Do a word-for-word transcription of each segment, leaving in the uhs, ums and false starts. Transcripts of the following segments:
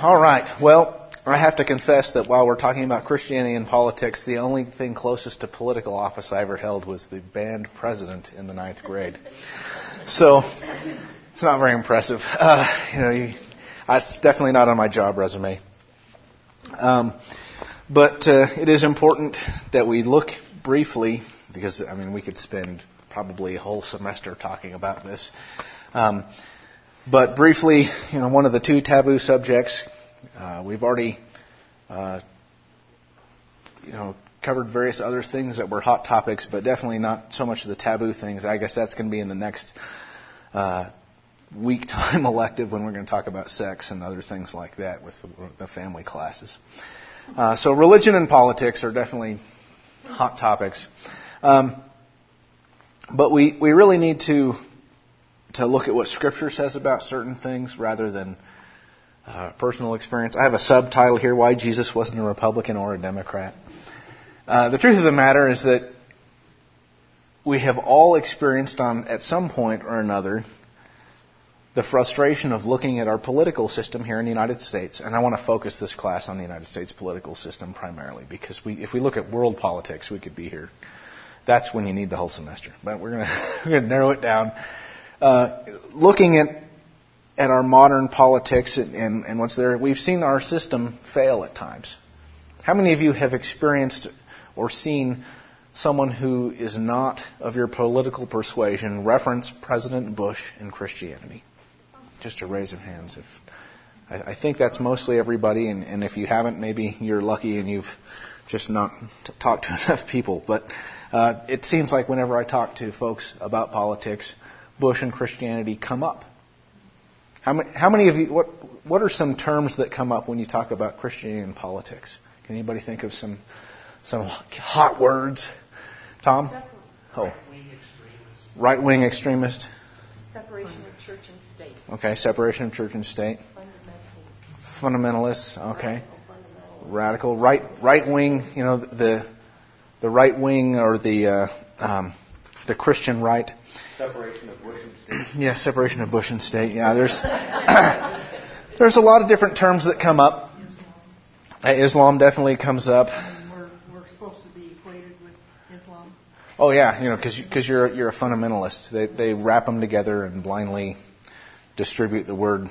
All right. Well, I have to confess that while we're talking about Christianity and politics, the only thing closest to political office I ever held was the band president in the ninth grade. So it's not very impressive. Uh, you know, you, it's definitely not on my job resume. Um, but uh, it is important that we look briefly, because I mean we could spend probably a whole semester talking about this. Um, but briefly, you know, one of the two taboo subjects. Uh, we've already, uh, you know, covered various other things that were hot topics, but definitely not so much the taboo things. I guess that's going to be in the next uh, week time elective when we're going to talk about sex and other things like that with the, the family classes. Uh, so religion and politics are definitely hot topics. Um, but we, we really need to to look at what Scripture says about certain things rather than uh, personal experience. I have a subtitle here, Why Jesus Wasn't a Republican or a Democrat. Uh, the truth of the matter is that we have all experienced on at some point or another the frustration of looking at our political system here in the United States. And I want to focus this class on the United States political system primarily, because we, if we look at world politics, we could be here. That's when you need the whole semester. But we're going we're going to narrow it down. Uh, looking at at our modern politics and, and, and what's there, we've seen our system fail at times. How many of you have experienced or seen someone who is not of your political persuasion reference President Bush in Christianity? Just a raise of hands. If I, I think that's mostly everybody, and, and if you haven't, maybe you're lucky and you've just not t- talked to enough people. But uh, it seems like whenever I talk to folks about politics, Bush and Christianity come up. How many, how many of you, what what are some terms that come up when you talk about Christianity and politics? Can anybody think of some some hot words? Tom? Oh. Right-wing extremist. Separation of church and state. Okay, separation of church and state. Fundamentalists. Okay. Radical. Right right-wing, you know, the the right-wing or the uh, um, the Christian right. Separation of Bush and state. Yeah, separation of Bush and state. Yeah, there's there's a lot of different terms that come up. Uh, Islam definitely comes up. We're, we're supposed to be equated with Islam. Oh yeah, you know, because because you're you're a fundamentalist. They they wrap them together and blindly distribute the word.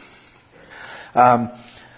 Um,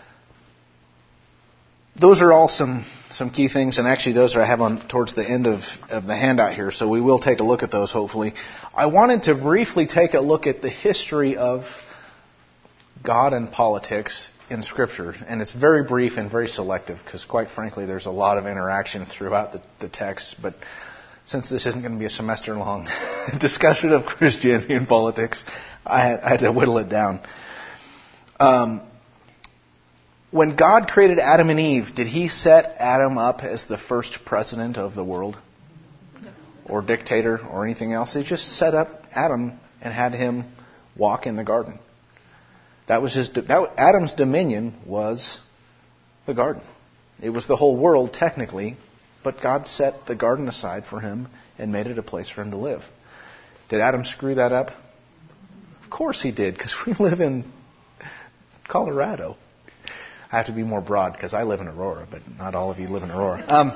those are all some some key things, and actually those I have on towards the end of, of the handout here. So we will take a look at those hopefully. I wanted to briefly take a look at the history of God and politics in Scripture, and it's very brief and very selective because, quite frankly, there's a lot of interaction throughout the, the text. But since this isn't going to be a semester-long discussion of Christianity and politics, I had, I had to whittle it down. Um, when God created Adam and Eve, did He set Adam up as the first president of the world? Or dictator or anything else? He just set up Adam and had him walk in the garden. That was his. That, Adam's dominion was the garden. It was the whole world technically, but God set the garden aside for him and made it a place for him to live. Did Adam screw that up? Of course he did, because we live in Colorado. I have to be more broad because I live in Aurora, but not all of you live in Aurora. Um,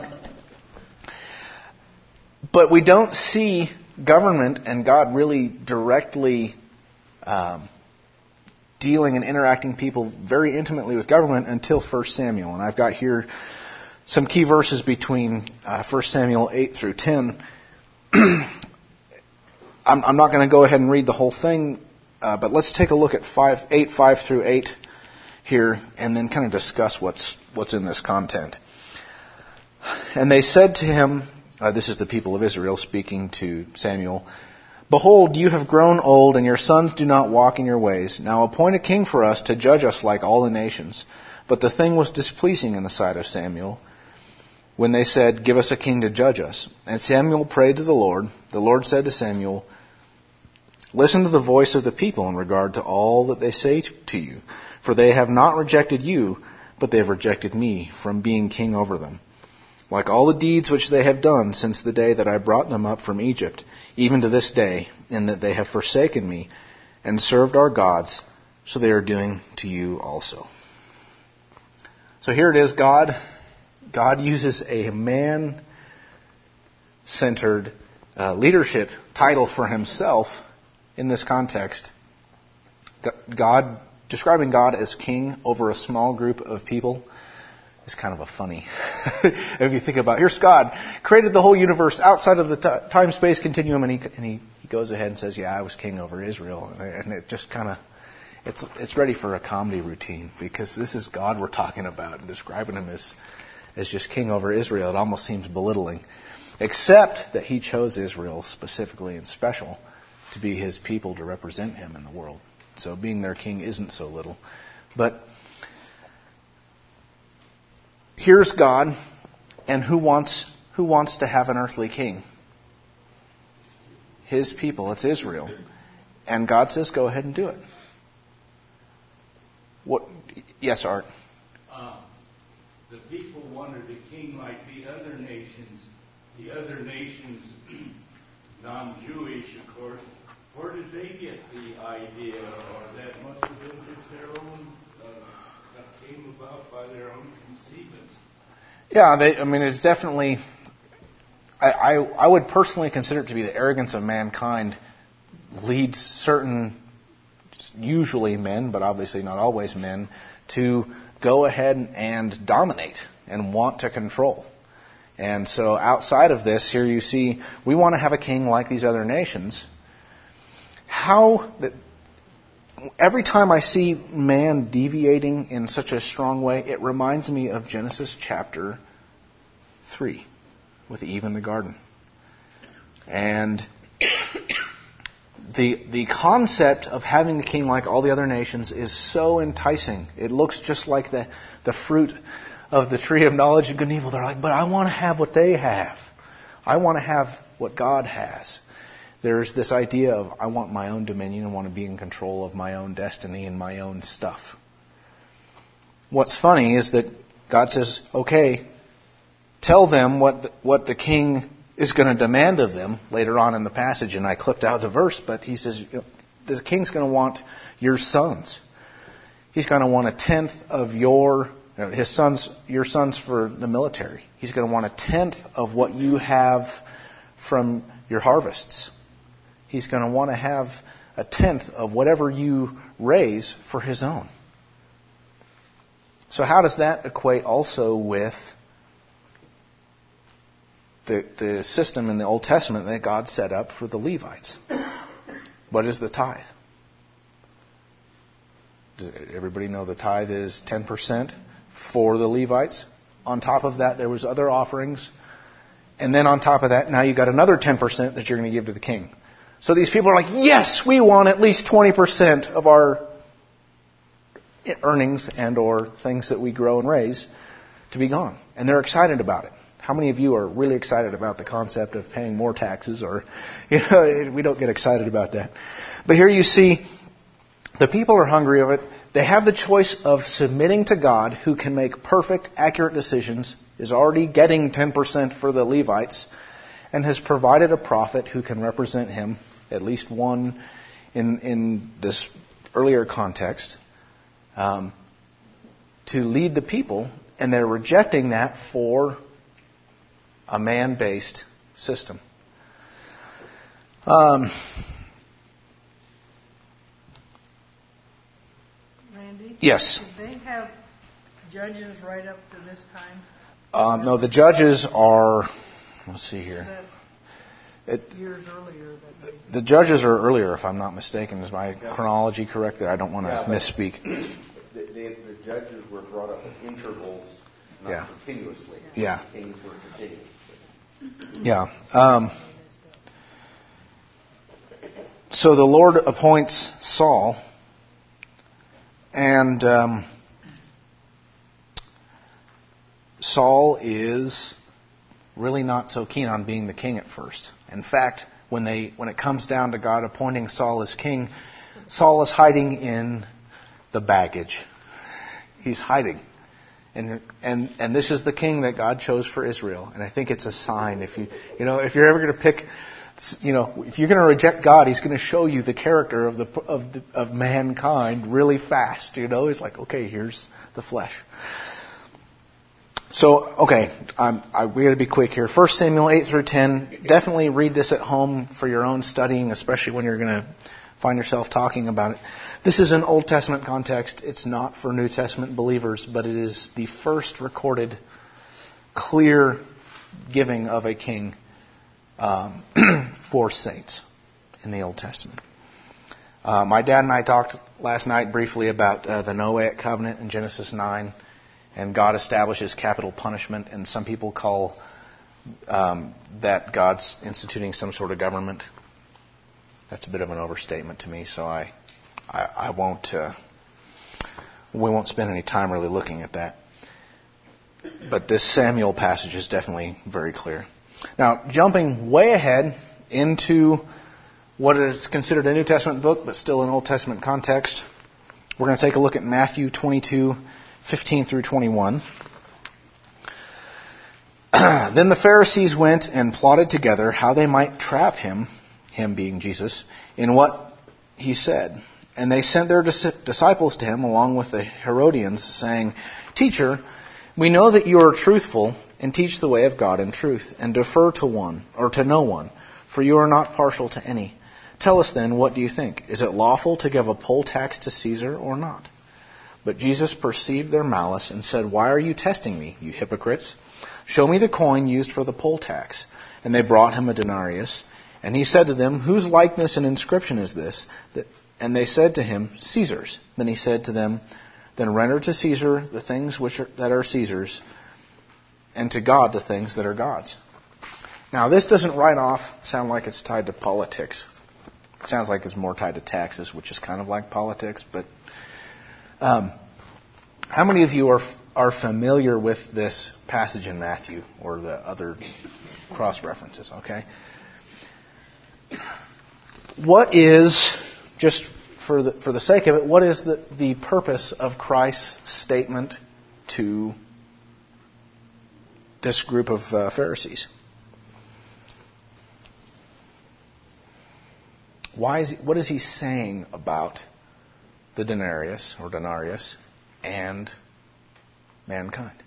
But we don't see government and God really directly um, dealing and interacting people very intimately with government until First Samuel. And I've got here some key verses between uh, First Samuel eight through ten. I'm, I'm not going to go ahead and read the whole thing, uh, but let's take a look at five, eight, five through eight here, and then kind of discuss what's what's in this content. And they said to him. Uh, this is the people of Israel speaking to Samuel. Behold, you have grown old, and your sons do not walk in your ways. Now appoint a king for us to judge us like all the nations. But the thing was displeasing in the sight of Samuel, when they said, Give us a king to judge us. And Samuel prayed to the Lord. The Lord said to Samuel, Listen to the voice of the people in regard to all that they say to you. For they have not rejected you, but they have rejected me from being king over them. Like all the deeds which they have done since the day that I brought them up from Egypt, even to this day, in that they have forsaken me and served our gods, so they are doing to you also. So here it is, God, God uses a man-centered uh, leadership title for himself in this context. God, describing God as king over a small group of people is kind of a funny. If you think about it, here's God, created the whole universe outside of the t- time-space continuum, and, he, and he, he goes ahead and says, yeah, I was king over Israel. And it just kind of, it's it's ready for a comedy routine, because this is God we're talking about, and describing him as, as just king over Israel. It almost seems belittling, except that he chose Israel specifically and special to be his people, to represent him in the world. So being their king isn't so little. But here's God, and who wants who wants to have an earthly king? His people. It's Israel. And God says, go ahead and do it. What? Yes, Art? Uh, the people wanted a king like the other nations. The other nations, non-Jewish, of course. Where did they get the idea, or that must have been just their own, uh, that came about by their own conceivance? Yeah, they, I mean, it's definitely, I, I, I would personally consider it to be the arrogance of mankind leads certain, usually men, but obviously not always men, to go ahead and dominate and want to control. And so outside of this, here you see, we want to have a king like these other nations. How, every time I see man deviating in such a strong way, it reminds me of Genesis chapter three with Eve in the garden. And the the concept of having a king like all the other nations is so enticing. It looks just like the, the fruit of the tree of knowledge of good and evil. They're like, but I want to have what they have. I want to have what God has. There's this idea of, I want my own dominion, I want to be in control of my own destiny and my own stuff. What's funny is that God says, okay, tell them what the, what the king is going to demand of them later on in the passage. And I clipped out the verse, but he says, you know, the king's going to want your sons. He's going to want a tenth of your, you know, his sons, your sons for the military. He's going to want a tenth of what you have from your harvests. He's going to want to have a tenth of whatever you raise for his own. So how does that equate also with the, the system in the Old Testament that God set up for the Levites? What is the tithe? Does everybody know the tithe is ten percent for the Levites? On top of that, there was other offerings. And then on top of that, now you've got another ten percent that you're going to give to the king. So these people are like, yes, we want at least twenty percent of our earnings and or things that we grow and raise to be gone. And they're excited about it. How many of you are really excited about the concept of paying more taxes? Or, you know, we don't get excited about that. But here you see the people are hungry of it. They have the choice of submitting to God, who can make perfect, accurate decisions, is already getting ten percent for the Levites, and has provided a prophet who can represent him, at least one in, in this earlier context, um, to lead the people, and they're rejecting that for a man-based system. Um, Randy? yes. Did they have judges right up to this time? Um, no, the judges are, let's see here. It, years earlier. That the judges are earlier, if I'm not mistaken. Is my yeah. chronology correct there? I don't want to yeah, misspeak. The, the, the judges were brought up at intervals, not yeah. continuously. Yeah. Kings were continuous. Yeah. Um, so the Lord appoints Saul, and um, Saul is really not so keen on being the king at first. In fact, when they when it comes down to God appointing Saul as king, Saul is hiding in the baggage. He's hiding. And and and this is the king that God chose for Israel. And I think it's a sign. If you you know if you're ever going to pick, you know, if you're going to reject God, He's going to show you the character of the of the, of mankind really fast. You know, He's like, okay, here's the flesh. So, okay, I'm, I, we got to be quick here. First Samuel eight through ten. Definitely read this at home for your own studying, especially when you're going to find yourself talking about it. This is an Old Testament context. It's not for New Testament believers, but it is the first recorded clear giving of a king um, for saints in the Old Testament. Uh, my dad and I talked last night briefly about uh, the Noahic covenant in Genesis nine. And God establishes capital punishment, and some people call um, that God's instituting some sort of government. That's a bit of an overstatement to me, so I, I, I won't. Uh, we won't spend any time really looking at that. But this Samuel passage is definitely very clear. Now, jumping way ahead into what is considered a New Testament book, but still an Old Testament context, we're going to take a look at Matthew twenty-two. fifteen through twenty-one. Then the Pharisees went and plotted together how they might trap him, him being Jesus, in what he said. And they sent their dis- disciples to him along with the Herodians, saying, "Teacher, we know that you are truthful and teach the way of God in truth, and defer to one or to no one, for you are not partial to any. Tell us then, what do you think? Is it lawful to give a poll tax to Caesar or not?" But Jesus perceived their malice and said, "Why are you testing me, you hypocrites? Show me the coin used for the poll tax." And they brought him a denarius. And he said to them, "Whose likeness and inscription is this?" And they said to him, "Caesar's." Then he said to them, "Then render to Caesar the things which are, that are Caesar's, and to God the things that are God's." Now, this doesn't right off sound like it's tied to politics. It sounds like it's more tied to taxes, which is kind of like politics, but Um, how many of you are are familiar with this passage in Matthew or the other cross references? Okay. What is, just for the for the sake of it, what is the, the purpose of Christ's statement to this group of uh, Pharisees? Why is he, what is he saying about the denarius or denarius and mankind?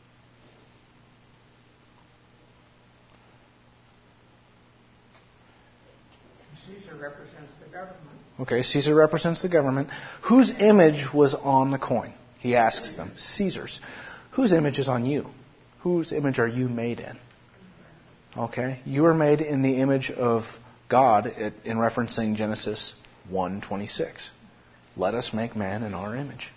Caesar represents the government. Okay, Caesar represents the government. Whose image was on the coin? He asks them. Caesar's. Whose image is on you? Whose image are you made in? Okay, you are made in the image of God, in referencing Genesis one twenty-six. Let us make man in our image.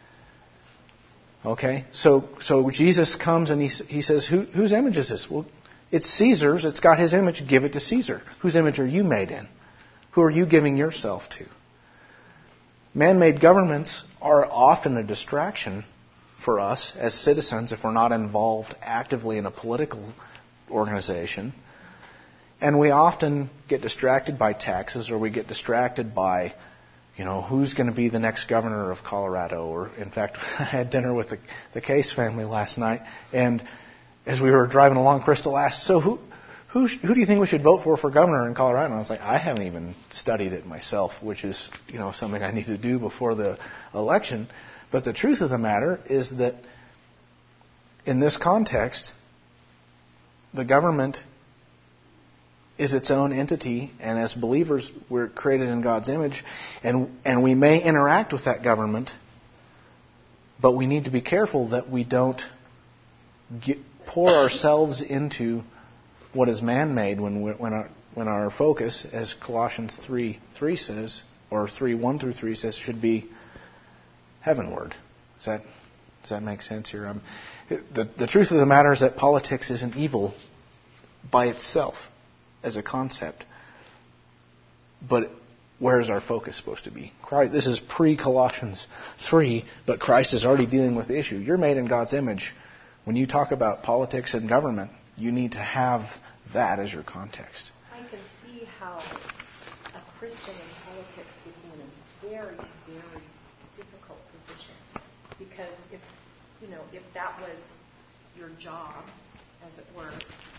Okay, so so Jesus comes and he he says, Who, whose image is this? Well, it's Caesar's. It's got his image. Give it to Caesar. Whose image are you made in? Who are you giving yourself to? Man-made governments are often a distraction for us as citizens if we're not involved actively in a political organization. And we often get distracted by taxes, or we get distracted by, you know, who's going to be the next governor of Colorado? Or, in fact, I had dinner with the, the Case family last night, and as we were driving along, Crystal asked, "So who, who, who do you think we should vote for for governor in Colorado?" And I was like, "I haven't even studied it myself," which is, you know, something I need to do before the election. But the truth of the matter is that in this context, the government is its own entity, and as believers, we're created in God's image, and and we may interact with that government, but we need to be careful that we don't get, pour ourselves into what is man-made when we, when our when our focus, as Colossians three three says, or three one through three says, should be heavenward. Does that does that make sense here? Um, the the truth of the matter is that politics isn't evil by itself as a concept, but where is our focus supposed to be? Christ, this is pre-Colossians three, but Christ is already dealing with the issue. You're made in God's image. When you talk about politics and government, you need to have that as your context. I can see how a Christian in politics would be in a very, very difficult position. Because if, you know, if that was your job, as it were,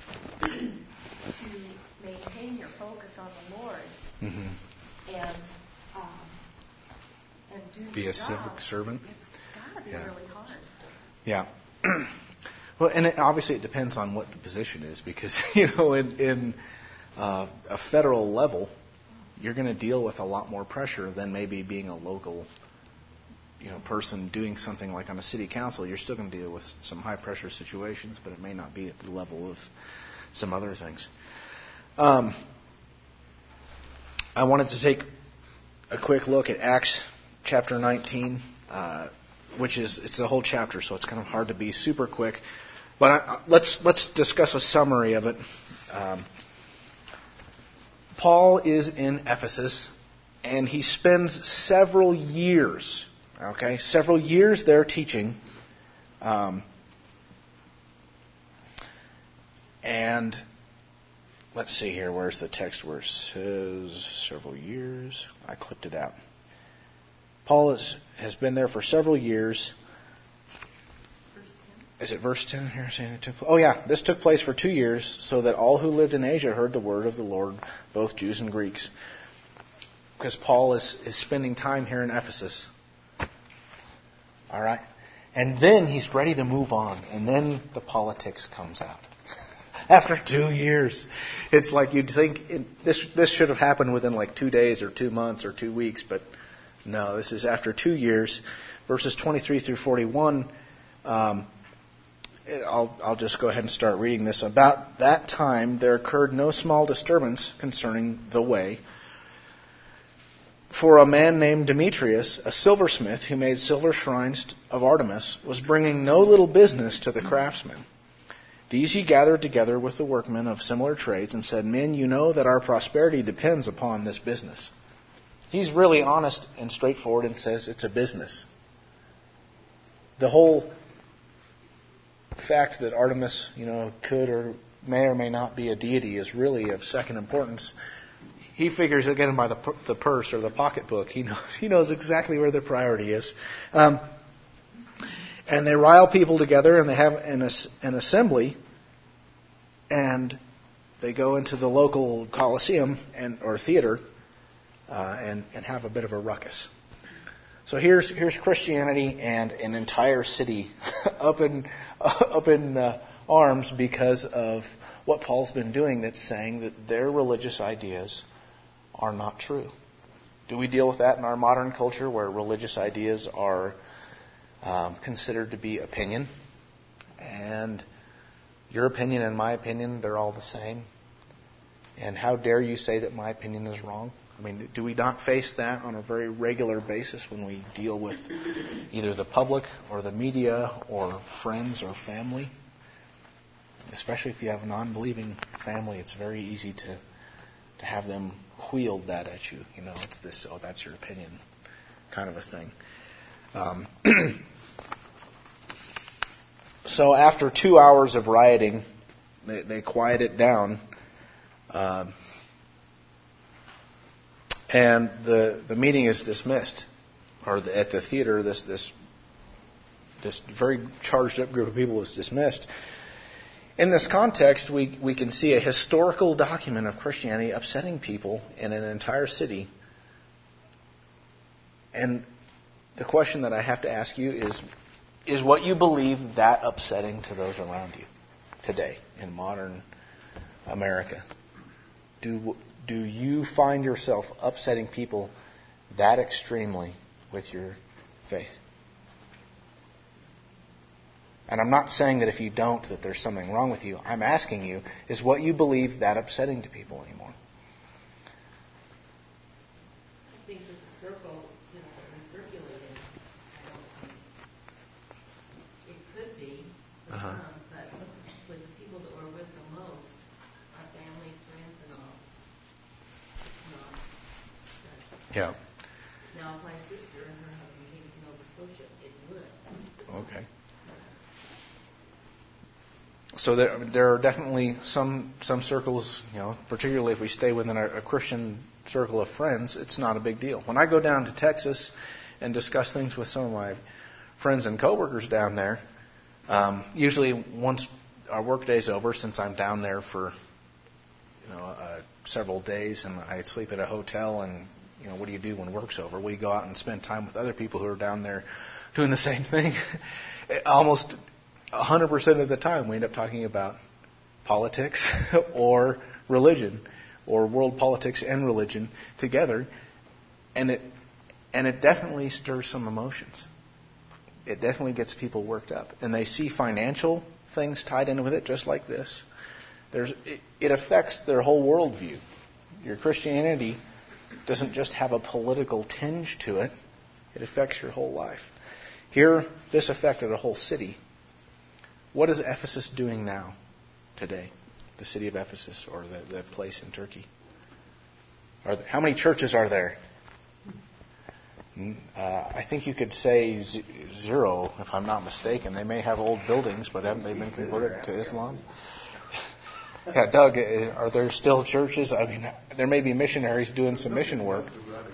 to maintain your focus on the Lord, mm-hmm. and um, and do be your a job, civic servant. It's got to be yeah. really hard. Yeah. Well, and it, obviously it depends on what the position is, because you know, in, in uh, a federal level, you're going to deal with a lot more pressure than maybe being a local, you know, person doing something like on a city council. You're still going to deal with some high pressure situations, but it may not be at the level of some other things. Um, I wanted to take a quick look at Acts chapter nineteen, uh, which is it's a whole chapter, so it's kind of hard to be super quick. But I, let's let's discuss a summary of it. Um, Paul is in Ephesus, and he spends several years, okay, several years there teaching. Um, and let's see here, where's the text where it says several years? I clipped it out. Paul is, has been there for several years. Is it verse ten here? Saying it took, oh yeah, this took place for two years, so that all who lived in Asia heard the word of the Lord, both Jews and Greeks. Because Paul is, is spending time here in Ephesus. All right? And then he's ready to move on. And then the politics comes out. After two years. It's like you'd think it, this this should have happened within like two days or two months or two weeks. But no, this is after two years. Verses twenty-three through forty-one. Um, I'll, I'll just go ahead and start reading this. About that time, there occurred no small disturbance concerning the way. For a man named Demetrius, a silversmith who made silver shrines of Artemis, was bringing no little business to the craftsmen. These he gathered together with the workmen of similar trades and said, "Men, you know that our prosperity depends upon this business." He's really honest and straightforward and says it's a business. The whole fact that Artemis, you know, could or may or may not be a deity is really of second importance. He figures again by the the purse or the pocketbook. He knows he knows exactly where the priority is. Um, and they rile people together, and they have an, an assembly, and they go into the local coliseum and or theater uh, and and have a bit of a ruckus. So here's here's Christianity and an entire city up in up in uh, arms because of what Paul's been doing. That's saying that their religious ideas are not true. Do we deal with that in our modern culture, where religious ideas are um, considered to be opinion, and your opinion and my opinion, they're all the same? And how dare you say that my opinion is wrong? I mean, do we not face that on a very regular basis when we deal with either the public or the media or friends or family? Especially if you have a non-believing family, it's very easy to to have them wheel that at you. You know, it's this, oh, that's your opinion, kind of a thing. Um, so after two hours of rioting, they, they quiet it down. Um, And the, the meeting is dismissed, or the, at the theater, this this this very charged up group of people is dismissed. In this context, we we can see a historical document of Christianity upsetting people in an entire city. And the question that I have to ask you is: is what you believe that upsetting to those around you today in modern America? Do Do you find yourself upsetting people that extremely with your faith? And I'm not saying that if you don't, that there's something wrong with you. I'm asking you, is what you believe that upsetting to people anymore? I think that the circle, you know, that we're circulating, I don't think it could be, but, Uh-huh. um, but with the people that we're with the most, our family, friends, and all, not. But Yeah. now, if my sister and her husband came to Nova Scotia, it would. Okay. So there, there are definitely some some circles, you know, particularly if we stay within a, a Christian circle of friends, it's not a big deal. When I go down to Texas and discuss things with some of my friends and coworkers down there, um, usually once our work day's over, since I'm down there for you know uh, several days and I sleep at a hotel, and you know what do you do when work's over? We go out and spend time with other people who are down there doing the same thing. Almost one hundred percent of the time we end up talking about politics or religion, or world politics and religion together, and it and it definitely stirs some emotions. It definitely gets people worked up, and they see financial things tied in with it, just like this. There's it, it affects their whole worldview. Your Christianity doesn't just have a political tinge to it; it affects your whole life. Here, this affected a whole city. What is Ephesus doing now, today? The city of Ephesus, or the, the place in Turkey. Are there, how many churches are there? Uh, I think you could say z- zero, if I'm not mistaken. They may have old buildings, but haven't they been converted to Islam? Yeah, Doug, are there still churches? I mean, there may be missionaries doing some mission work.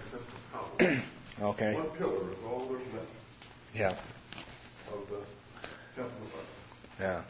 Okay. One pillar is all there's left Yeah. of the temple of God. Yeah.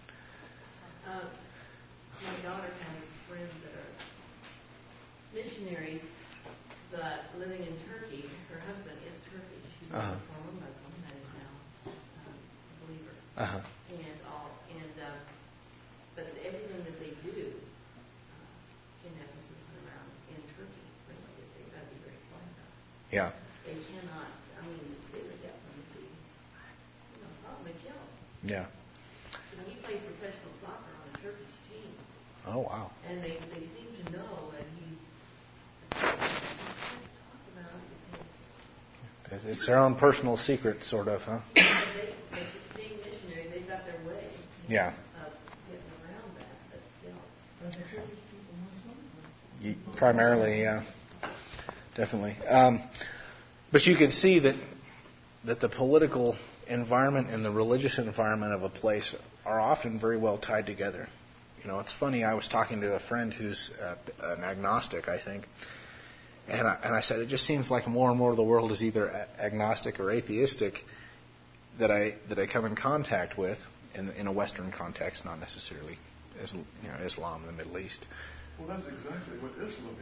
Uh, my daughter has friends that are missionaries, but living in Turkey. Her husband is Turkish. He's Uh-huh. a former Muslim that is now um, a believer. Uh-huh. And all, and uh, but everything that they do uh, in Ephesus and around in Turkey, really, they've got to be very quiet about. Yeah. They cannot. I mean, they would definitely be, you know, probably killed. Yeah. You know, he plays professional soccer on a Turkish team. Oh, wow. And they, they seem to know, and he's talk about it. It's their own personal secret, sort of, huh? They, they, being missionary, they've got their way Yeah. of getting around that, but still. Are the Turkish people Muslim? Ye- Primarily, yeah. Definitely. Um, but you can see that that the political environment and the religious environment of a place are often very well tied together. You know, it's funny, I was talking to a friend who's uh, an agnostic, I think, and I, and I said, it just seems like more and more of the world is either a- agnostic or atheistic that I that I come in contact with in, in a Western context, not necessarily as, you know, Islam in the Middle East. Well, that's exactly what Islam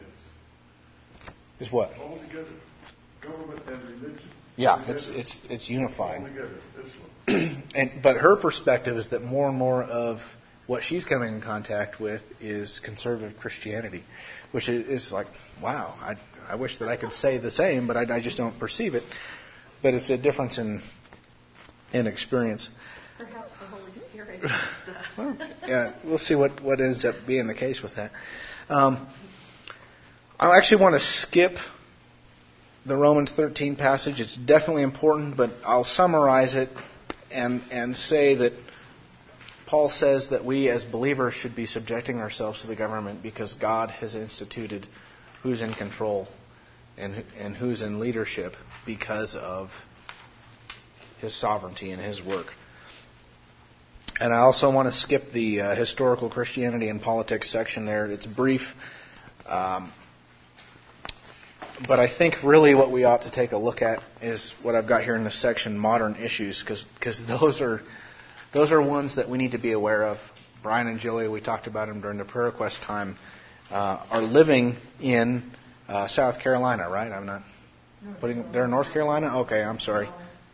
is. Is what? All together. Government and religion. Yeah, it's it's it's unified. All together. Islam. And but her perspective is that more and more of what she's coming in contact with is conservative Christianity, which is, is like, wow, I I wish that I could say the same, but I, I just don't perceive it. But it's a difference in in experience. Perhaps the Holy Spirit. is, uh, Well, yeah, we'll see what, what ends up being the case with that. Um, I actually want to skip the Romans thirteen passage. It's definitely important, but I'll summarize it and and say that Paul says that we as believers should be subjecting ourselves to the government because God has instituted who's in control and and who's in leadership because of His sovereignty and His work. And I also want to skip the uh, historical Christianity and politics section there. It's brief. Um, but I think really what we ought to take a look at is what I've got here in this section, modern issues, because those are those are ones that we need to be aware of. Brian and Julia, we talked about them during the prayer request time, uh, are living in uh, South Carolina, right? I'm not putting they're in North Carolina? Okay, I'm sorry.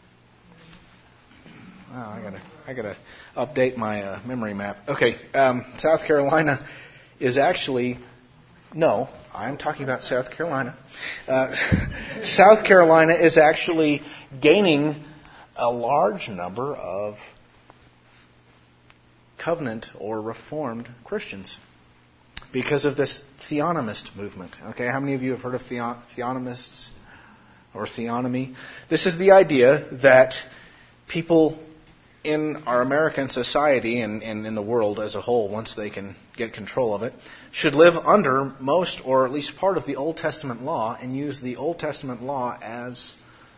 Oh, I gotta, I gotta update my uh, memory map. Okay, um, South Carolina is actually no. I'm talking about South Carolina. Uh, South Carolina is actually gaining a large number of covenant or Reformed Christians because of this theonomist movement. Okay, how many of you have heard of theon- theonomists or theonomy? This is the idea that people in our American society and, and in the world as a whole, once they can get control of it, should live under most or at least part of the Old Testament law and use the Old Testament law as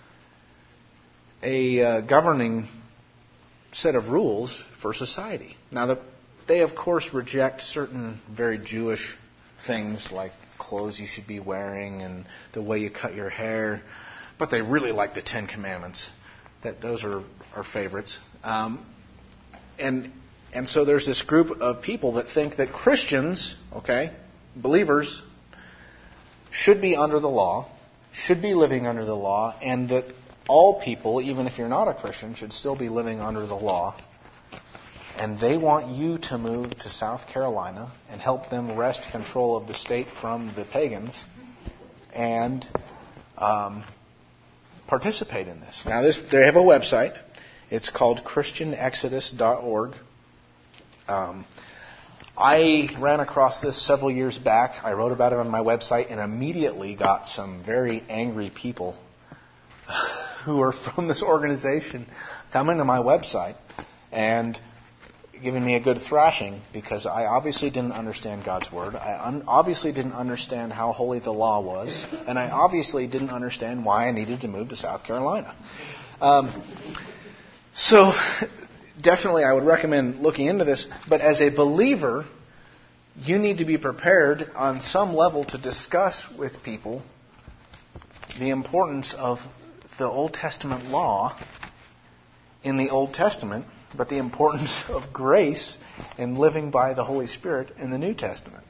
a uh, governing set of rules for society. Now, the, they of course reject certain very Jewish things like clothes you should be wearing and the way you cut your hair, but they really like the Ten Commandments. That those are our favorites. Um, and and so there's this group of people that think that Christians, okay, believers, should be under the law, should be living under the law, and that all people, even if you're not a Christian, should still be living under the law And they want you to move to South Carolina and help them wrest control of the state from the pagans and um, participate in this. Now, this, they have a website. It's called Christian Exodus dot org. Um, I ran across this several years back. I wrote about it on my website and immediately got some very angry people who are from this organization coming to my website and giving me a good thrashing because I obviously didn't understand God's Word. I un- obviously didn't understand how holy the law was. And I obviously didn't understand why I needed to move to South Carolina. Um, so definitely I would recommend looking into this. But as a believer, you need to be prepared on some level to discuss with people the importance of the Old Testament law in the Old Testament, but the importance of grace and living by the Holy Spirit in the New Testament.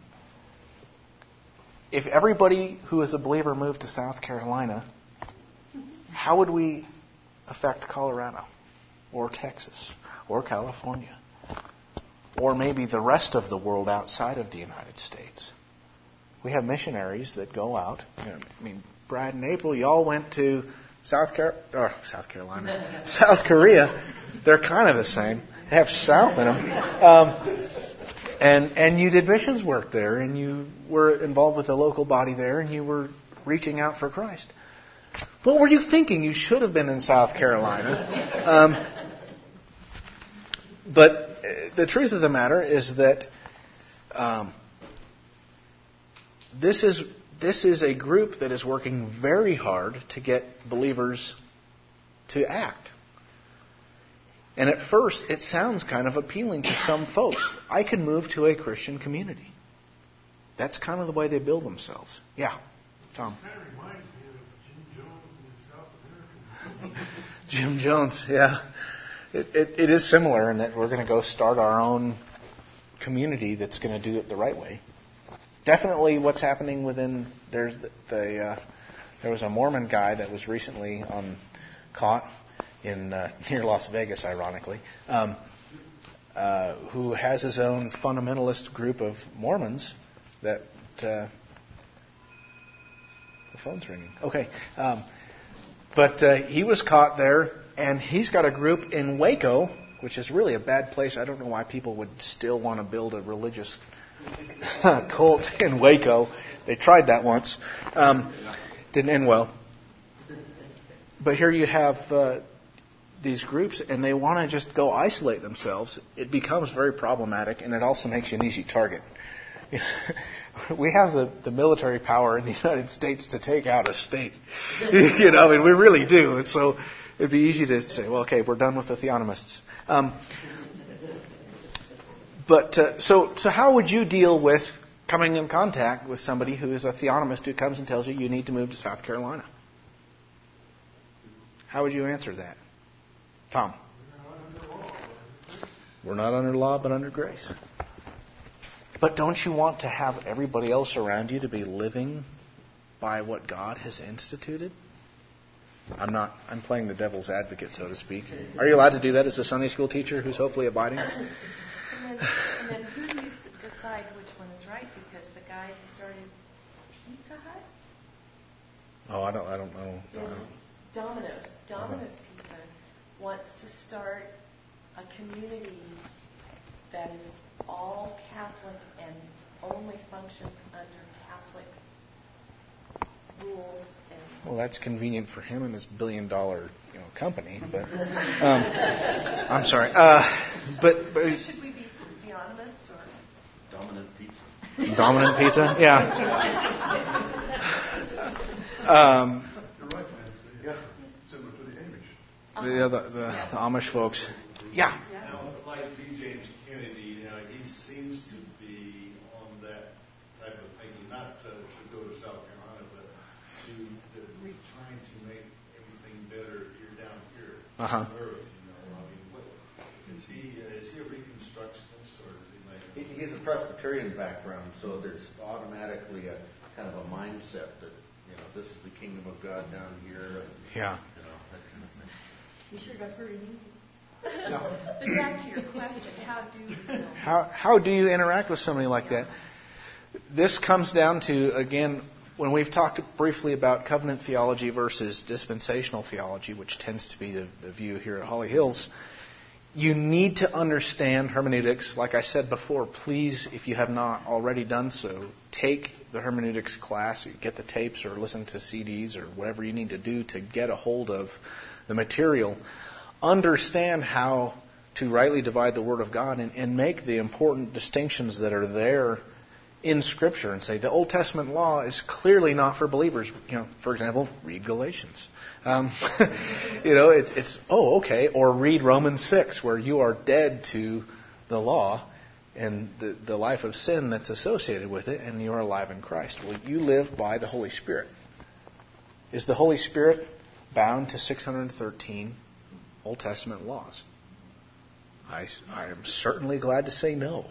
If everybody who is a believer moved to South Carolina, how would we affect Colorado or Texas or California or maybe the rest of the world outside of the United States? We have missionaries that go out. You know, I mean, Brad and April, y'all went to South Car- or South Carolina, South Korea. They're kind of the same. They have South in them. Um, and and you did missions work there, and you were involved with the local body there, and you were reaching out for Christ. What were you thinking? You should have been in South Carolina. Um, but the truth of the matter is that um, this is this is a group that is working very hard to get believers to act. And at first, it sounds kind of appealing to some folks. I can move to a Christian community. That's kind of the way they build themselves. Yeah, Tom. It kind of reminds me of Jim Jones in South America. Jim Jones, yeah. It, it, it is similar in that we're going to go start our own community that's going to do it the right way. Definitely what's happening within, there's the, the uh, there was a Mormon guy that was recently um, caught in uh, near Las Vegas, ironically, um, uh, who has his own fundamentalist group of Mormons that... Uh, the phone's ringing. Okay. Um, but uh, he was caught there, and he's got a group in Waco, which is really a bad place. I don't know why people would still want to build a religious cult in Waco. They tried that once. Um, didn't end well. But here you have... Uh, these groups, and they want to just go isolate themselves. It becomes very problematic, and it also makes you an easy target. We have the, the military power in the United States to take out a state. You know, I mean, we really do. And so it'd be easy to say, well, okay, we're done with the theonomists. Um, but uh, so, so how would you deal with coming in contact with somebody who is a theonomist who comes and tells you you need to move to South Carolina? How would you answer that? Tom? We're not under law, but under grace. But don't you want to have everybody else around you to be living by what God has instituted? I'm not, I'm playing the devil's advocate, so to speak. Are you allowed to do that as a Sunday school teacher who's hopefully abiding? And then, and then who do you decide which one is right? Because the guy who started Pizza Hut Oh, I don't, I don't know. is Domino's. Domino's Pizza wants to start a community that is all Catholic and only functions under Catholic rules. And Well, that's convenient for him and his billion-dollar, you know, company. But um, I'm sorry. Uh, but, but should we be theonomists or Dominant pizza. Dominant Pizza, yeah. um, Yeah, similar to the Amish. the, the, the, the Amish folks, yeah. You know, like D. James Kennedy, you know, he seems to be on that type of thinking, not to, to go to South Carolina, but to, to he's trying to make everything better here down here Uh-huh. on Earth. You know, I mean, what is he? Uh, is he a reconstructionist or is he like? He, he has a Presbyterian background, so there's automatically a kind of a mindset that, you know, this is the kingdom of God down here. And, Yeah. you know, that kind of thing. You sure got pretty easy. But back to your question, how do you know? How how do you interact with somebody like that? This comes down to, again, when we've talked briefly about covenant theology versus dispensational theology, which tends to be the, the view here at Holly Hills, you need to understand hermeneutics. Like I said before, please, if you have not already done so, take the hermeneutics class, get the tapes or listen to C Ds or whatever you need to do to get a hold of the material. Understand how to rightly divide the Word of God and, and make the important distinctions that are there in Scripture and say the Old Testament law is clearly not for believers. You know, for example, read Galatians. Um, you know, it's, it's oh okay, or read Romans six, where you are dead to the law and the, the life of sin that's associated with it, and you are alive in Christ. Well, you live by the Holy Spirit. Is the Holy Spirit bound to six hundred thirteen Old Testament laws? I, I am certainly glad to say no.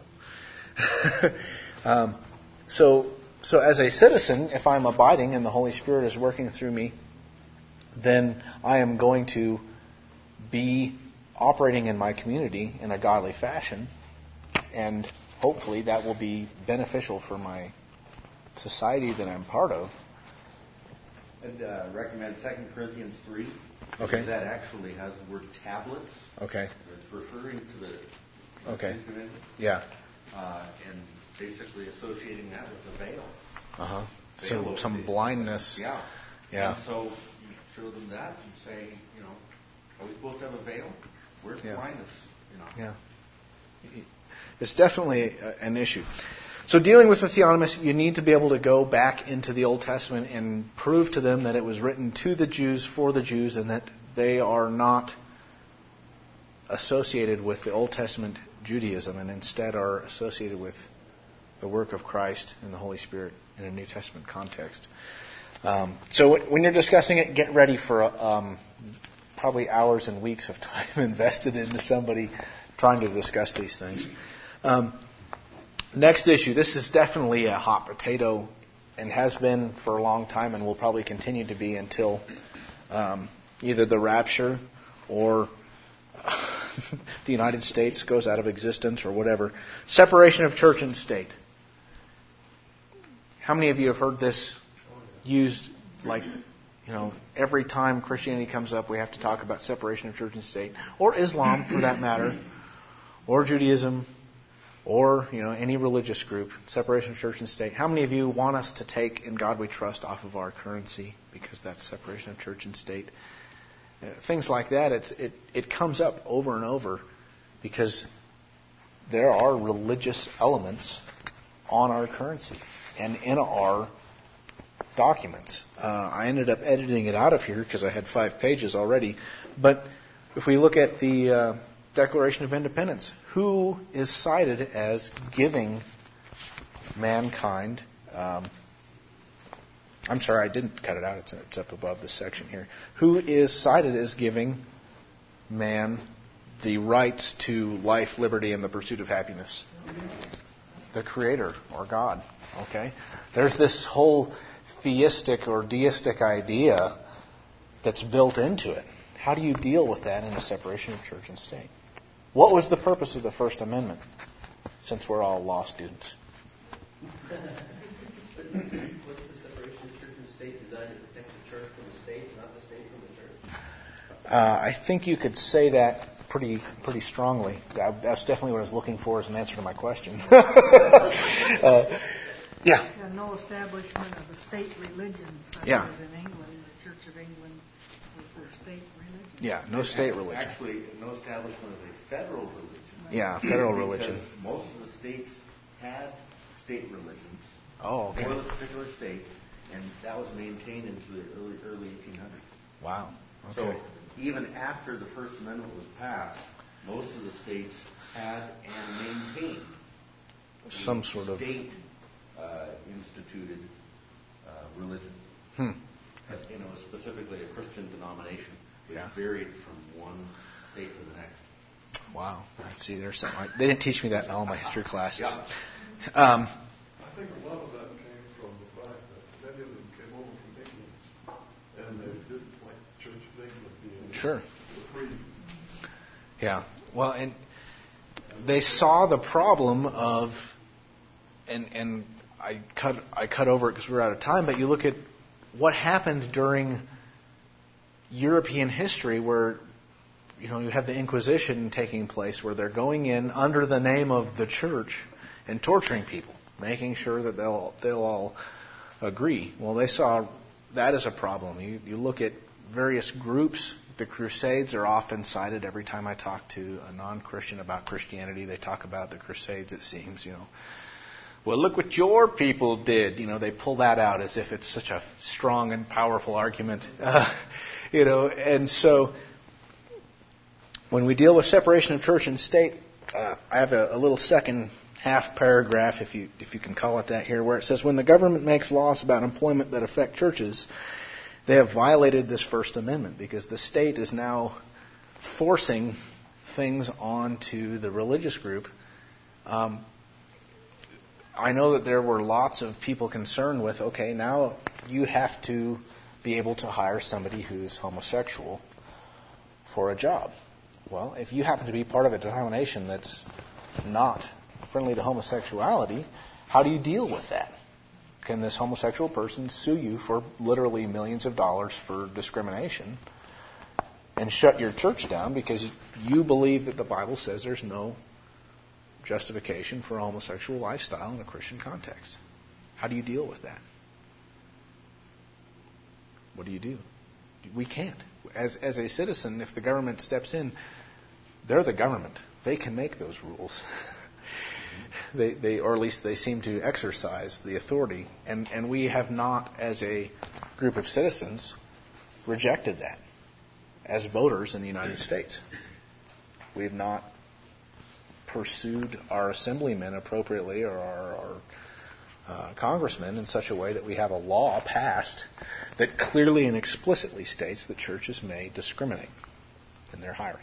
um, so, so as a citizen, if I'm abiding and the Holy Spirit is working through me, then I am going to be operating in my community in a godly fashion, and hopefully that will be beneficial for my society that I'm part of. I'd uh, recommend Second Corinthians three. Okay. That actually has the word tablets. Okay. It's referring to the Okay. Community, Yeah. uh, and basically associating that with the veil. Uh huh. Veil So over some the- blindness. Yeah. Yeah. And so you show them that and say, you know, are we supposed to have a veil? Where's Yeah. blindness? You know. Yeah. It's definitely a- an issue. So dealing with the theonomists, you need to be able to go back into the Old Testament and prove to them that it was written to the Jews for the Jews and that they are not associated with the Old Testament Judaism and instead are associated with the work of Christ and the Holy Spirit in a New Testament context. Um, so when you're discussing it, get ready for um, probably hours and weeks of time invested into somebody trying to discuss these things. Um, next issue. This is definitely a hot potato and has been for a long time and will probably continue to be until um, either the rapture or the United States goes out of existence or whatever. Separation of church and state. How many of you have heard this used like, you know, every time Christianity comes up we have to talk about separation of church and state, or Islam for that matter, or Judaism, or, you know, any religious group, separation of church and state. How many of you want us to take In God We Trust off of our currency because that's separation of church and state? Uh, things like that, it's, it, it comes up over and over because there are religious elements on our currency and in our documents. Uh, I ended up editing it out of here because I had five pages already. But if we look at the uh, Declaration of Independence, who is cited as giving mankind... Um, I'm sorry, I didn't cut it out. It's, it's up above this section here. Who is cited as giving man the rights to life, liberty, and the pursuit of happiness? The Creator, or God. Okay? There's this whole theistic or deistic idea that's built into it. How do you deal with that in a separation of church and state? What was the purpose of the First Amendment, since we're all law students? What's the separation of church and state designed to protect the church from the state, not the state from the church? Uh, I think you could say that pretty pretty strongly. That, that's definitely what I was looking for as an answer to my question. uh, yeah. And no establishment of a state religion, such Yeah. as in England. The Church of England was their state religion. Yeah, no state religion. Actually, no establishment of a federal religion. Yeah, federal religion. Because most of the states had state religions Oh, okay. for the particular state, and that was maintained into the early early eighteen hundreds. Wow. Okay. So even after the First Amendment was passed, most of the states had and maintained Some sort of state uh, instituted uh, religion. Hmm. As, you know, specifically a Christian denomination, which Yeah. varied from one state to the next. Wow. I see. There's something. Like, they didn't teach me that in all my history classes. Yeah. Um, I think a lot of that came from the fact that many of them came over from England, and they didn't like Church of England being Sure. the free. Yeah. Well, and they saw the problem of, and and I cut I cut over it because we're out of time. But you look at what happened during European history, where you know you have the Inquisition taking place, where they're going in under the name of the church and torturing people, making sure that they'll they'll all agree. Well, they saw that as a problem. You you look at various groups. The Crusades are often cited every time I talk to a non-Christian about Christianity. They talk about the Crusades, it seems, you know. Well, look what your people did. You know, they pull that out as if it's such a strong and powerful argument. Uh, you know, and so when we deal with separation of church and state, uh, I have a, a little second half paragraph, if you if you can call it that here, where it says, when the government makes laws about employment that affect churches, they have violated this First Amendment, because the state is now forcing things onto the religious group. Um, I know that there were lots of people concerned with, okay, now you have to be able to hire somebody who's homosexual for a job. Well, if you happen to be part of a denomination that's not friendly to homosexuality, how do you deal with that? Can this homosexual person sue you for literally millions of dollars for discrimination and shut your church down because you believe that the Bible says there's no justification for a homosexual lifestyle in a Christian context? How do you deal with that? What do you do? We can't. As as a citizen, if the government steps in, they're the government. They can make those rules. They, they, or at least they seem to exercise the authority. And, and we have not, as a group of citizens, rejected that as voters in the United States. We have not pursued our assemblymen appropriately, or our, our uh, congressmen in such a way that we have a law passed that clearly and explicitly states that churches may discriminate in their hiring.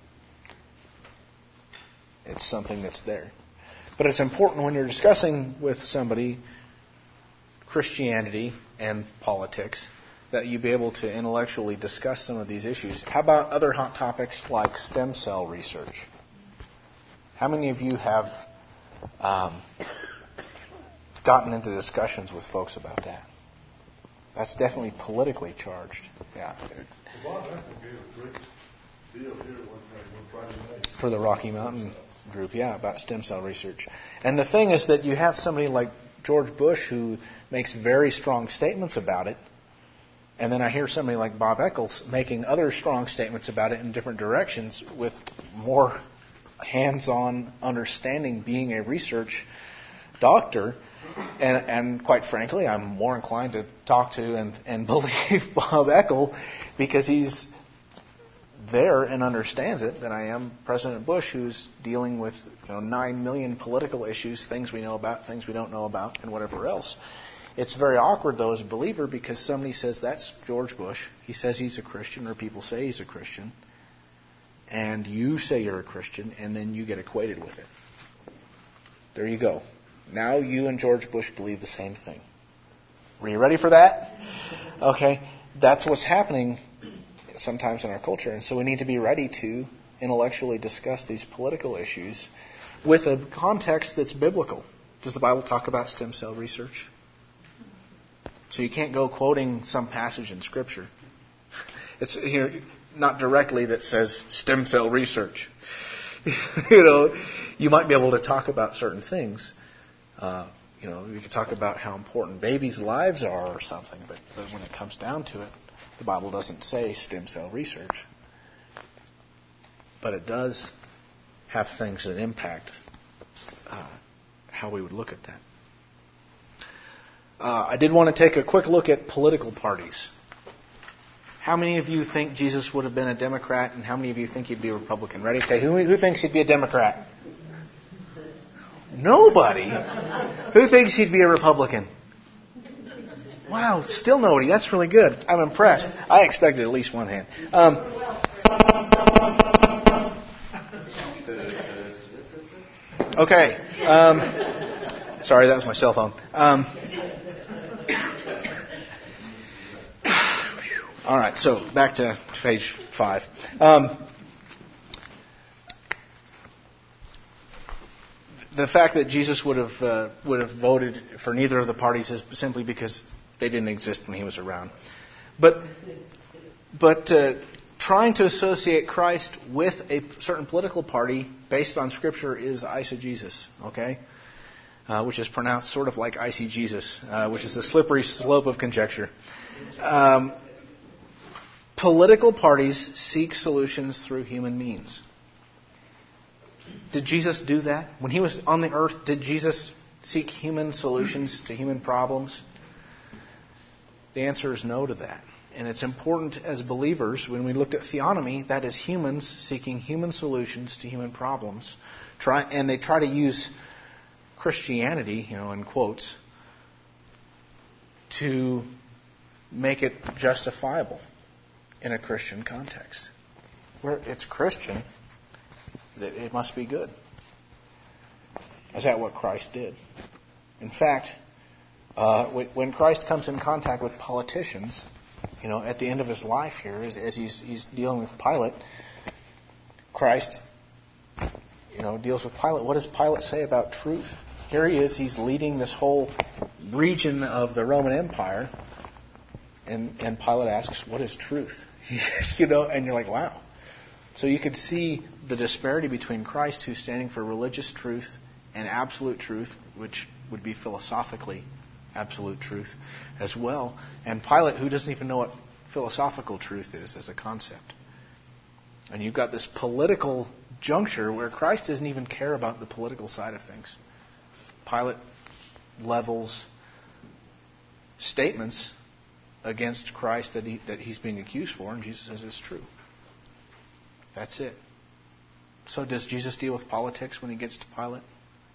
It's something that's there. But it's important when you're discussing with somebody Christianity and politics that you be able to intellectually discuss some of these issues. How about other hot topics like stem cell research? How many of you have um, gotten into discussions with folks about that? That's definitely politically charged. Yeah. Bob Eckel gave a great deal here one time, one Friday night. For the Rocky Mountain group, yeah, about stem cell research. And the thing is that you have somebody like George Bush who makes very strong statements about it, and then I hear somebody like Bob Eckel making other strong statements about it in different directions with more hands-on understanding, being a research doctor. And, and quite frankly, I'm more inclined to talk to and, and believe Bob Eckel because he's there and understands it than I am President Bush, who's dealing with you know, nine million political issues, things we know about, things we don't know about, and whatever else. It's very awkward, though, as a believer, because somebody says, that's George Bush. He says he's a Christian, or people say he's a Christian. And you say you're a Christian, and then you get equated with it. There you go. Now you and George Bush believe the same thing. Were you ready for that? Okay. That's what's happening sometimes in our culture. And so we need to be ready to intellectually discuss these political issues with a context that's biblical. Does the Bible talk about stem cell research? So you can't go quoting some passage in Scripture. It's here not directly that says stem cell research. you know, you might be able to talk about certain things. Uh, you know, you could talk about how important babies' lives are or something, but, but when it comes down to it, the Bible doesn't say stem cell research. But it does have things that impact uh, how we would look at that. Uh, I did want to take a quick look at political parties. How many of you think Jesus would have been a Democrat, and how many of you think he'd be a Republican? Ready? Okay, who, who thinks he'd be a Democrat? Nobody. Who thinks he'd be a Republican? Wow, still nobody. That's really good. I'm impressed. I expected at least one hand. Um, okay. Um, sorry, that was my cell phone. Um, all right, so back to page five. Um, the fact that Jesus would have uh, would have voted for neither of the parties is simply because they didn't exist when he was around. But but uh, trying to associate Christ with a certain political party based on Scripture is eisegesis, okay? Uh, which is pronounced sort of like icy Jesus, uh, which is a slippery slope of conjecture. Um, political parties seek solutions through human means. Did Jesus do that? When he was on the earth, did Jesus seek human solutions to human problems? The answer is no to that. And it's important as believers, when we looked at theonomy, that is humans seeking human solutions to human problems. Try, and they try to use Christianity, you know, in quotes, to make it justifiable in a Christian context. Where it's Christian, that it must be good. Is that what Christ did? In fact, uh, when Christ comes in contact with politicians, you know, at the end of his life here, as, as he's, he's dealing with Pilate, Christ, you know, deals with Pilate. What does Pilate say about truth? Here he is, he's leading this whole region of the Roman Empire, and, and Pilate asks, what is truth? You know, and you're like, wow. So you could see the disparity between Christ, who's standing for religious truth, and absolute truth, which would be philosophically absolute truth as well, and Pilate, who doesn't even know what philosophical truth is as a concept. And you've got this political juncture where Christ doesn't even care about the political side of things. Pilate levels statements against Christ that he, that he's being accused for, and Jesus says it's true. That's it. So does Jesus deal with politics when he gets to Pilate?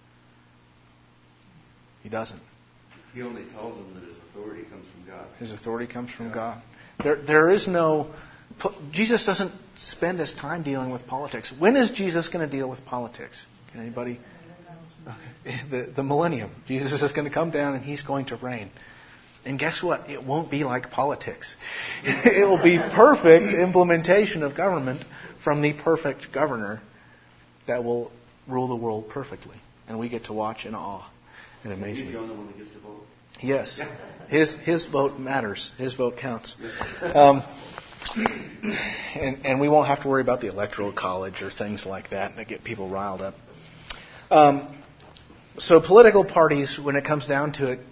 He doesn't. He only tells them that his authority comes from God. His authority comes from God. There, there is no... Jesus doesn't spend his time dealing with politics. When is Jesus going to deal with politics? Can anybody... Okay. The, the millennium. Jesus is going to come down and he's going to reign. And guess what? It won't be like politics. It will be perfect implementation of government from the perfect governor that will rule the world perfectly. And we get to watch in awe and amazement. He's the only one that gets to vote. Yes. His his vote matters. His vote counts. Um, and, and we won't have to worry about the electoral college or things like that that get people riled up. Um, so political parties, when it comes down to it,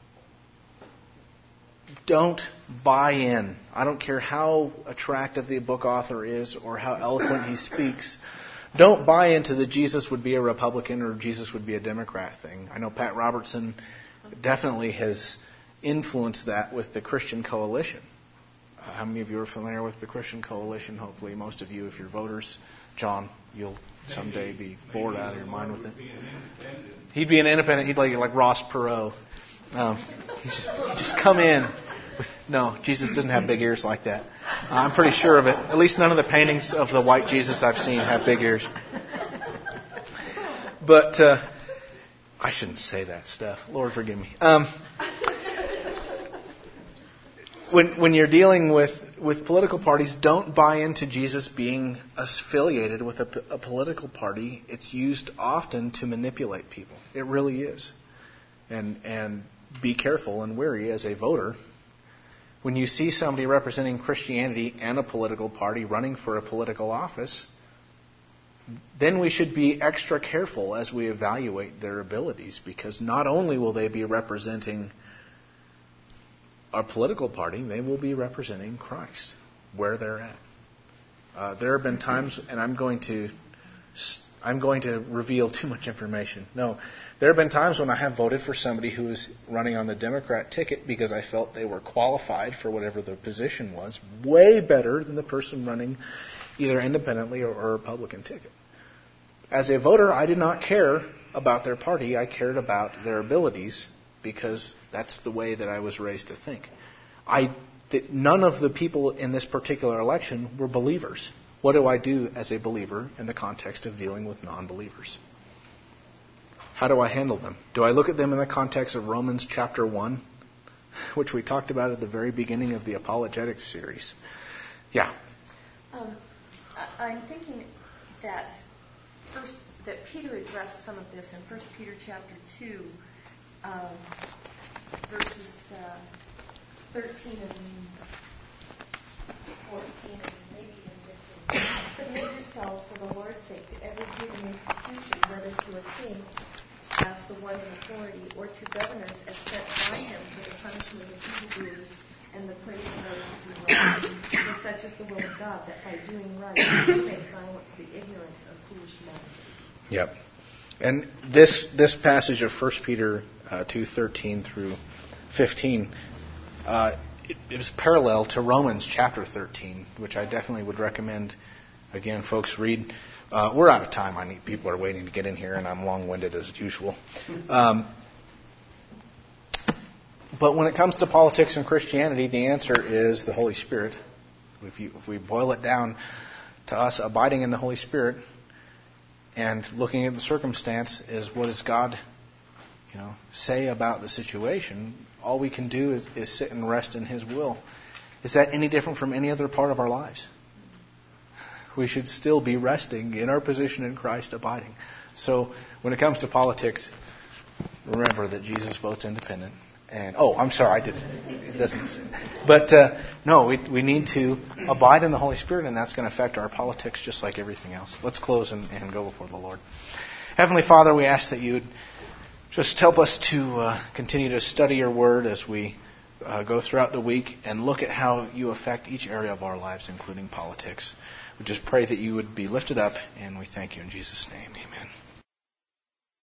don't buy in. I don't care how attractive the book author is or how eloquent he speaks. Don't buy into the Jesus would be a Republican or Jesus would be a Democrat thing. I know Pat Robertson definitely has influenced that with the Christian Coalition. Uh, how many of you are familiar with the Christian Coalition? Hopefully most of you, if you're voters. John, you'll someday be bored out of your mind with it. He'd be an independent. He'd like like Ross Perot. Um, he'd just, he'd just come in with, no, Jesus doesn't have big ears like that. I'm pretty sure of it. At least none of the paintings of the white Jesus I've seen have big ears. But uh, I shouldn't say that stuff. Lord forgive me. Um, when when you're dealing with, with political parties, don't buy into Jesus being affiliated with a, a political party. It's used often to manipulate people. It really is. And and be careful and wary as a voter. When you see somebody representing Christianity and a political party running for a political office, then we should be extra careful as we evaluate their abilities, because not only will they be representing our political party, they will be representing Christ where they're at. Uh, there have been times, and I'm going to I'm going to reveal too much information. No, there have been times when I have voted for somebody who is running on the Democrat ticket because I felt they were qualified for whatever the position was, way better than the person running either independently or, or a Republican ticket. As a voter, I did not care about their party. I cared about their abilities, because that's the way that I was raised to think. I that none of the people in this particular election were believers. What do I do as a believer in the context of dealing with non-believers? How do I handle them? Do I look at them in the context of Romans chapter one, which we talked about at the very beginning of the Apologetics series? Yeah. Um, I- I'm thinking that first that Peter addressed some of this in First Peter chapter two, um, verses uh, thirteen and fourteen, and maybe even fifteen. Submit yourselves for the Lord's sake to every human institution, whether to a king as the one in authority, or to governors as sent by him for the punishment of evildoers and the praise of those who do right. For such is the will of God, that by doing right you may silence the ignorance of foolish men. Yep. And this this passage of First Peter uh, two thirteen through fifteen, uh, it, it was parallel to Romans chapter thirteen, which I definitely would recommend. Again, folks, read. Uh, we're out of time. I need people are waiting to get in here, and I'm long-winded as usual. Um, but when it comes to politics and Christianity, the answer is the Holy Spirit. If, you, if we boil it down to us abiding in the Holy Spirit and looking at the circumstance, is what does God, you know, say about the situation? All we can do is, is sit and rest in His will. Is that any different from any other part of our lives? We should still be resting in our position in Christ, abiding. So when it comes to politics, remember that Jesus votes independent. And oh, I'm sorry, I did. It doesn't. But uh, no, we we need to abide in the Holy Spirit, and that's going to affect our politics just like everything else. Let's close and, and go before the Lord. Heavenly Father, we ask that you would just help us to uh, continue to study your Word as we uh, go throughout the week and look at how you affect each area of our lives, including politics. We just pray that you would be lifted up, and we thank you in Jesus' name. Amen.